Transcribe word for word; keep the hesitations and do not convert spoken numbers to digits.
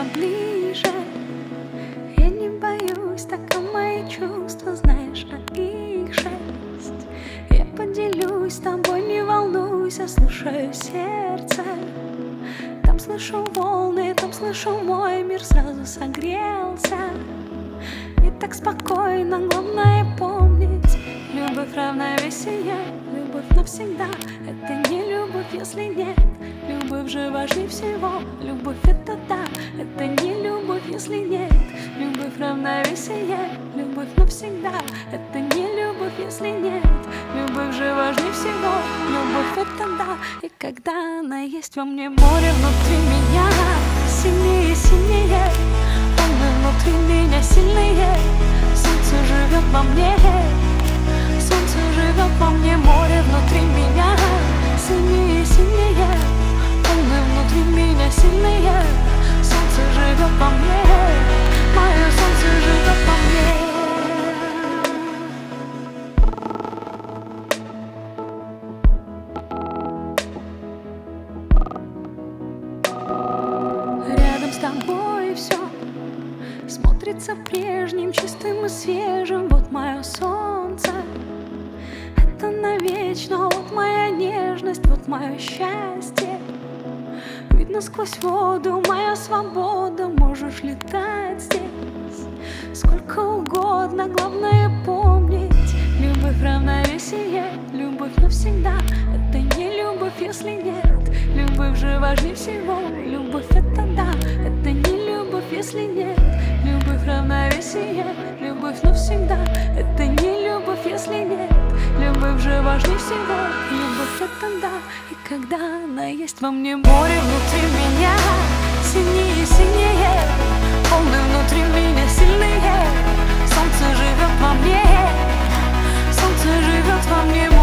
тебя ближе. Я не боюсь, так а мои чувства, знаешь, а их шесть. Я поделюсь с тобой, не волнуйся, слушаю сердце. Там слышу волны, там слышу мой мир, сразу согрелся. И так спокойно, главное помнить: любовь равновесие, любовь навсегда. Это не любовь, если нет. Любовь же важнее всего. Любовь это да, это не любовь, если нет. Любовь равновесие, любовь навсегда. Это не любовь, если нет. Любовь же важнее всего. Любовь это да. И когда она есть во мне, море внутри меня сильнее, сильнее. Волны внутри меня сильнее. Солнце живет во мне. Солнце живет во мне, море внутри меня сильнее, сильнее. Волны внутри меня сильнее. Солнце живет во мне. Мое солнце живет во мне. Рядом с тобой все смотрится прежним, чистым и свежим. Вот мое солнце, это навечно. Вот моя нежность, вот мое счастье. Видно сквозь воду, моя свобода. Можешь летать здесь сколько угодно, главное помнить: любовь равновесие, любовь навсегда. Это не любовь, если нет. Любовь же важнее всего. Любовь это да, это не любовь, если нет. Любовь равновесие, любовь навсегда. Это не любовь, если нет. Любовь же важнее всего. Любовь это да. И когда она есть во мне, море внутри меня сильнее, сильнее. Волны внутри меня сильнее. Солнце живет во мне. Солнце живет во мне.